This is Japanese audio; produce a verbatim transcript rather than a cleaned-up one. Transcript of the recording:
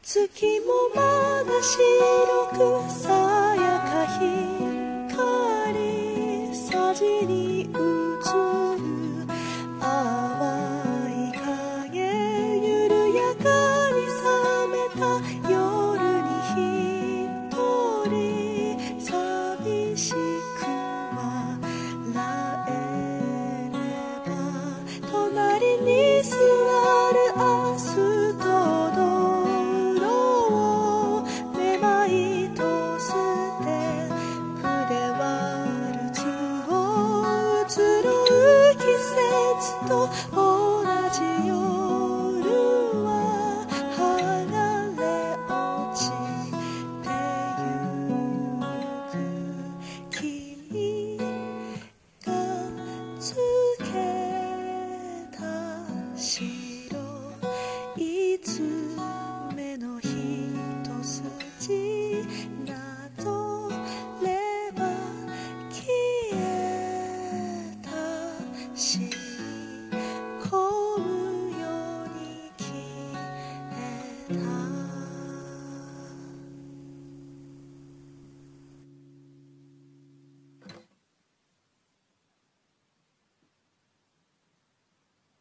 月もまだ白くさやか光さじに映る淡い影緩やかに覚めた夜に一人寂しく笑えれば隣に座る明日とと同じ夜は剥がれ落ちてゆく君がつけた白いつめの一筋